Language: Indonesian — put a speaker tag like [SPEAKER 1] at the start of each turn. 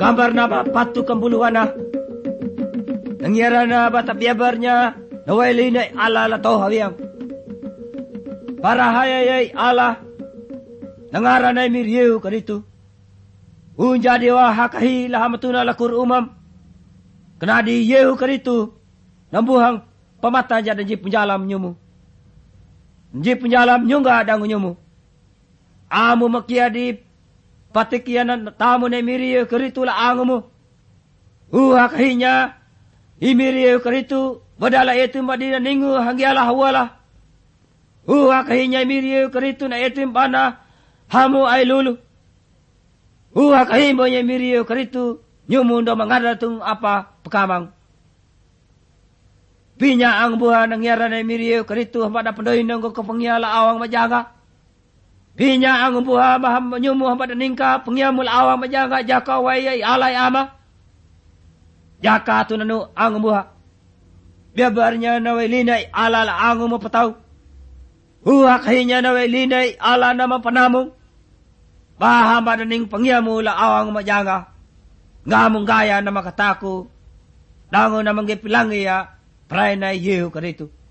[SPEAKER 1] gambar na ba patu kambuluhan na. Nangyara na ba tabiyabarnya nawali na ala to hawiyang. Para hayay ala nangara na miryew kanito. Unja dewa hakahi lahamatuna lakur umam. Kenadi yew kanito nambuhang pamata jada jip penjalam nyumu. Jip penjalam nyungga dangu nyumu. Amu makia di patikianan tamu na miryew kanito la angumu. Hakahinya imiriyo karitu badala etim badina ningu hangiala hawala. Kahinya imiriyo karitu na etim bana hamu ay lulu. Kahimbo niya imiriyo karitu nyumundo mangadatung apa pekamang. Pinya ang buha nangyara na imiriyo karitu hamada pandoy nang kapangyala awang majaga. Pinya ang buha maham nyumu hamada ningka pangyamul awang majaga jaka wayay alay ama. Jaka tu nanu ang buha. Biabarnya naway linay ala la ang mo pataw. Kahinya naway linay ala naman panamong. Bahama daning pangyamu la awang majanga. Ngamong gaya na makatako. Dango na manggipilangi ya. Pray na iyo karito.